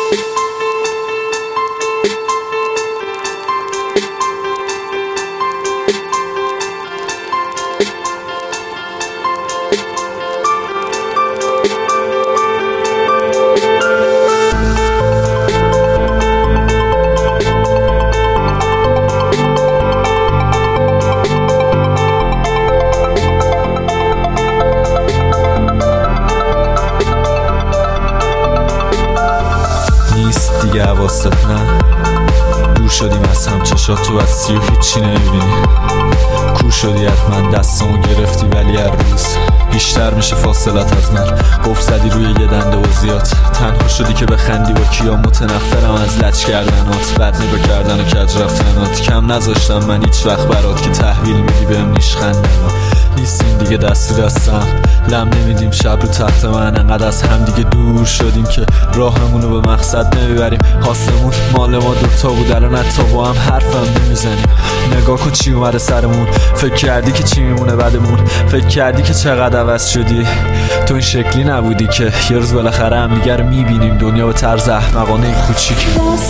دیگه حواست نه، دور شدیم از هم، چشات تو بستی و هیچی نمیبینی. کور شدی حتما، دستامو گرفتی ولی هر روز بیشتر میشه فاصلت از من. قفل زدی روی یه دنده و زیاد، تنها شدی که بخندی با کیا. متنفرم از لج کردنات، بد نگاه کردن و کج رفتنات. کم نذاشتم من هیچ وقت برات که تحویل میدی بهم نیشخندم. نیستیم دیگه دستی دستم، لم نمیدیم شب رو تحت من. انقدر از هم دیگه دور شدیم که راهمونو به مقصد نمیبریم. آسمون مال ما دوتا بود، الان حتی با هم حرفم نمیزنیم. نگاه کن چی اومده سرمون، فکر کردی که چی میمونه بعدمون؟ فکر کردی که چقدر عوض شدی؟ تو این شکلی نبودی که یه روز بالاخره هم دیگه رو میبینیم. دنیا به طرز احمقانه کوچیکی.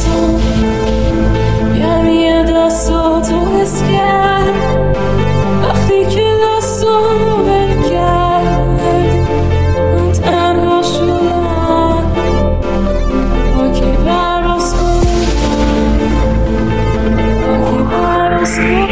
یعنی دستاتو حس کرد وقتی که دستامو ول کرد. من تنها شدم با کی پرواز کنم، با کی پرواز کنم.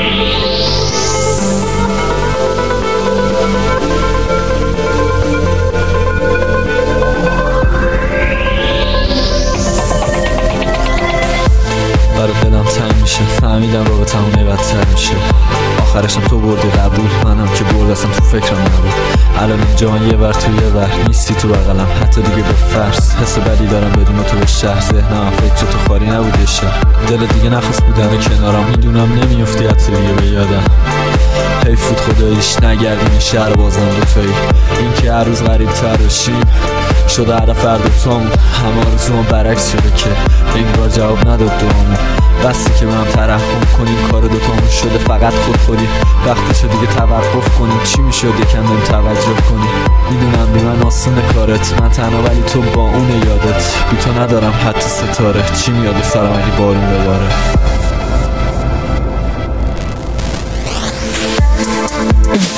برای دلم تنگ میشه، فهمیدم رابطمون بدتر میشه. آخرشم تو بردی قبول، منم که برد اصلا تو فکرم نبود. الان اینجا من یه ور تو یه ور، نیستی تو بغلم حتی دیگه به فرض. حس بدی دارم بدون تو به شهر، ذهنم فکر تو خاری نبود یه شهر. دل دیگه نخواست بودن کنارم، میدونم نمیافتی حتی دیگه به یادم. حیفود خداییش نگردیم این شهر بازم دوتایی. این که هر روز غریب تر بشیم شده هدف هر دوتامون. همه آرزوام برعکس شده که انگار جواب نداد دوامون. بستی که من ترحم کنیم، کار دوتامون شده فقط خودخوری. وقتشه دیگه توقف کنیم، چی میشد یکم بهم توجه کنی. میدونم بی من آسونه کارت، من تنها ولی تو با اون یادت. بی تو ندارم حتی ستاره، چی میاد سرم اگه بارون بباره.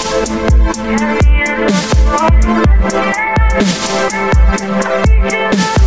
Yeah.